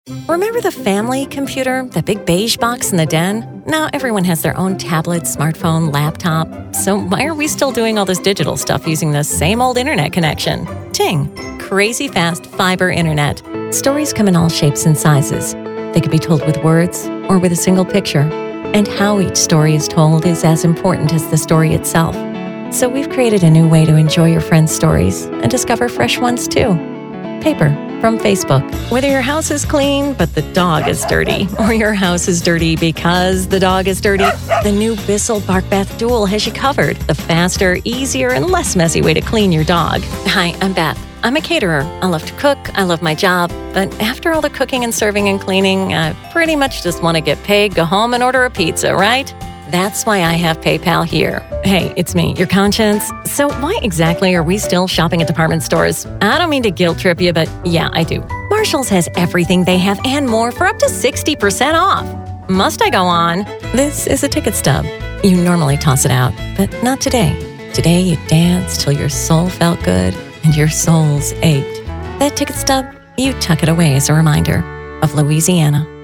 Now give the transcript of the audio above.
Remember the family computer, that big beige box in the den? Now everyone has their own tablet, smartphone, laptop. So why are we still doing all this digital stuff using the same old internet connection? Ting, crazy fast fiber internet. Stories come in all shapes and sizes. They can be told with words or with a single picture. And how each story is told is as important as the story itself. So we've created a new way to enjoy your friends' stories and discover fresh ones too. Paper from Facebook. Whether your house is clean, but the dog is dirty, or your house is dirty because the dog is dirty, the new Bissell Bark Bath Dual has you covered. The faster, easier, and less messy way to clean your dog. Hi, I'm Beth. I'm a caterer. I love to cook. I love my job. But after all the cooking and serving and cleaning, I pretty much just want to get paid, go home, and order a pizza, right? That's why I have PayPal here. Hey, it's me, your conscience. So why exactly are we still shopping at department stores? I don't mean to guilt trip you, but yeah, I do. Marshalls has everything they have and more for up to 60% off. Must I go on? This is a ticket stub. You normally toss it out, but not today. Today you danced till your soul felt good and your souls ached. That ticket stub, you tuck it away as a reminder of Louisiana.